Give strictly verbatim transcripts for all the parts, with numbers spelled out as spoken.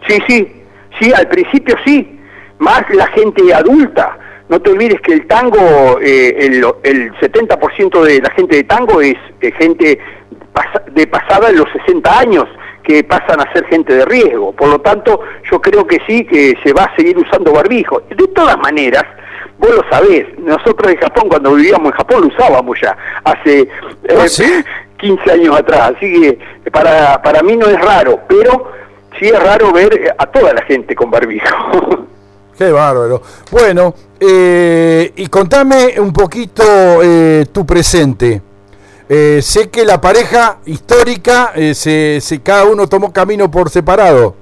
Sí, sí, sí, al principio sí, más la gente adulta. No te olvides que el tango, eh, el, el setenta por ciento de la gente de tango es eh, gente pas- de pasada de los sesenta años, que pasan a ser gente de riesgo. Por lo tanto, yo creo que sí, que se va a seguir usando barbijo. De todas maneras, vos lo sabés, nosotros en Japón, cuando vivíamos en Japón, lo usábamos ya, hace eh, ¿Ah, sí? quince años atrás. Así que para, para mí no es raro, pero sí es raro ver a toda la gente con barbijo. Qué bárbaro. Bueno, eh, y contame un poquito eh, tu presente. Eh, sé que la pareja histórica, eh, se, se, cada uno tomó camino por separado.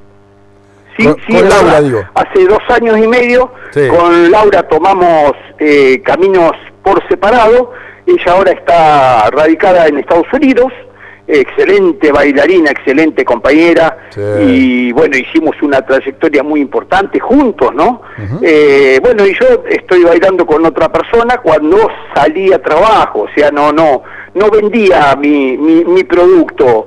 Sí, con, sí, con Laura, Laura, digo. hace dos años y medio, Sí. Con Laura tomamos eh, caminos por separado. Ella ahora está radicada en Estados Unidos, excelente bailarina, excelente compañera, Sí. y bueno, hicimos una trayectoria muy importante juntos, ¿no? Uh-huh. Eh, bueno, y yo estoy bailando con otra persona cuando salí a trabajo, o sea, no, no, no vendía mi, mi, mi producto,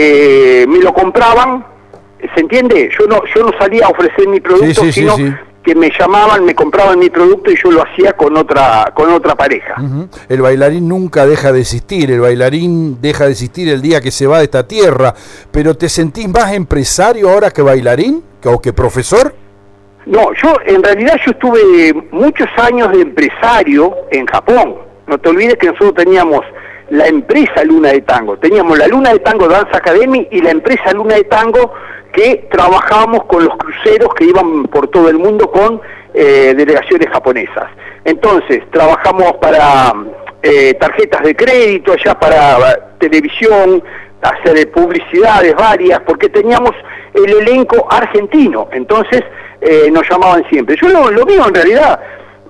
eh, me lo compraban, ¿se entiende? Yo no, yo no salía a ofrecer mi producto, Sí, sí, sino sí, sí. que me llamaban, me compraban mi producto y yo lo hacía con otra, con otra pareja. Uh-huh. El bailarín nunca deja de existir, el bailarín deja de existir el día que se va de esta tierra, pero ¿te sentís más empresario ahora que bailarín o que profesor? No, yo en realidad yo estuve muchos años de empresario en Japón. No te olvides que nosotros teníamos la empresa Luna de Tango, teníamos la Luna de Tango Dance Academy y la empresa Luna de Tango, que trabajábamos con los cruceros que iban por todo el mundo con eh, delegaciones japonesas. Entonces, trabajamos para eh, tarjetas de crédito, allá para televisión, hacer publicidades varias, porque teníamos el elenco argentino. Entonces, eh, nos llamaban siempre. Yo lo, lo mío en realidad,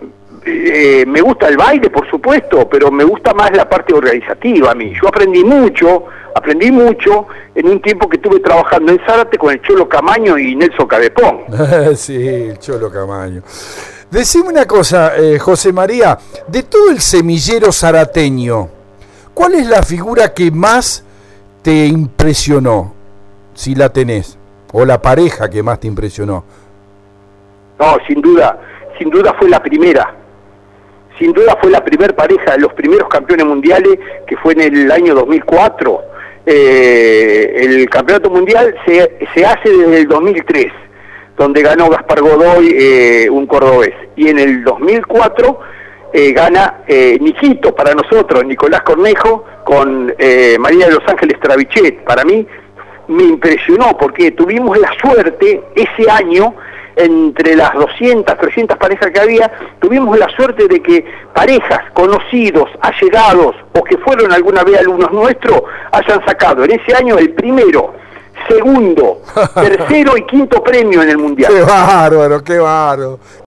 eh, me gusta el baile, por supuesto, pero me gusta más la parte organizativa a mí. Yo aprendí mucho, aprendí mucho en un tiempo que estuve trabajando en Zárate con el Cholo Camaño y Nelson Cadepón. Sí, el Cholo Camaño. Decime una cosa, eh, José María, de todo el semillero zarateño, ¿cuál es la figura que más te impresionó, si la tenés, o la pareja que más te impresionó? No, sin duda, sin duda fue la primera. Sin duda fue la primer pareja de los primeros campeones mundiales, que fue en el año dos mil cuatro. Eh, el campeonato mundial se, se hace desde el dos mil tres, donde ganó Gaspar Godoy, eh, un cordobés. Y en el dos mil cuatro eh, gana eh, Niquito para nosotros, Nicolás Cornejo, con eh, María de los Ángeles Travichet. Para mí me impresionó porque tuvimos la suerte ese año, entre las doscientas, trescientas parejas que había, tuvimos la suerte de que parejas, conocidos, allegados o que fueron alguna vez alumnos nuestros, hayan sacado en ese año el primero, segundo, tercero y quinto premio en el mundial. ¡Qué bárbaro, qué bárbaro!